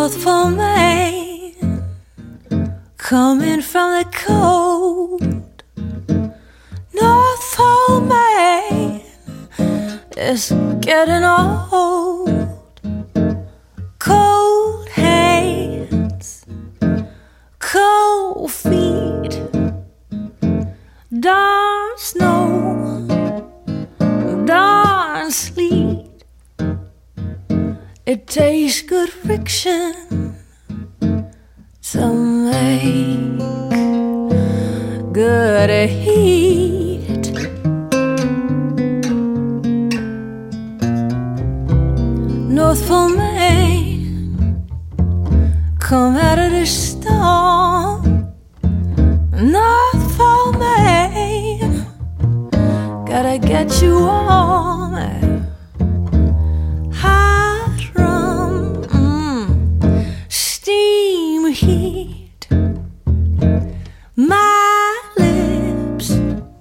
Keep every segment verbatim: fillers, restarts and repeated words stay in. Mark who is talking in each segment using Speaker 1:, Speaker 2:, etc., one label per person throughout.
Speaker 1: Northful Maine, coming from the cold. Northful Maine is getting old. Cold hands, cold feet, darn snow, darn sleet. It takes good friction to make good heat. Northful Maine, come out of the storm. Northful Maine, gotta get you warm. Hot rum, mm, steam heat. My lips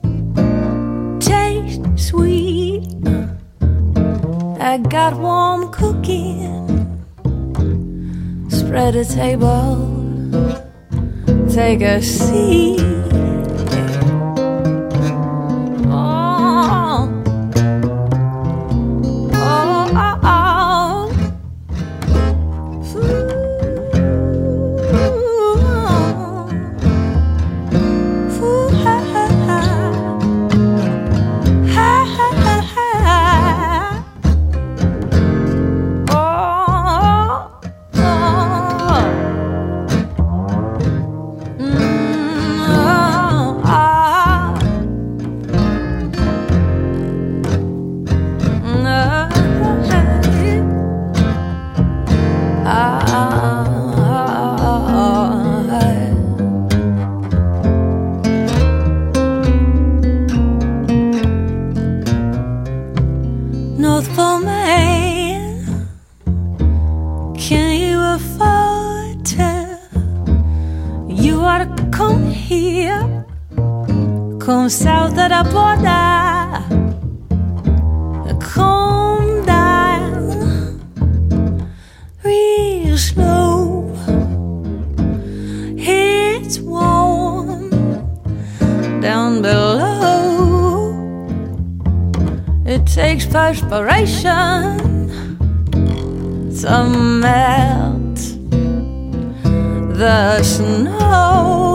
Speaker 1: taste sweet. I got warm cooking. Spread a table, take a seat. Oh, oh, oh, oh. Ooh. Ooh, ha, ha, ha. Ha, ha, ha, ha. Oh, oh. Mm, oh, ah. No, ah, Northful Maine, can you afford to? You ought to come here, come south of the border, come down real slow. It's warm down below. It takes perspiration to melt the snow.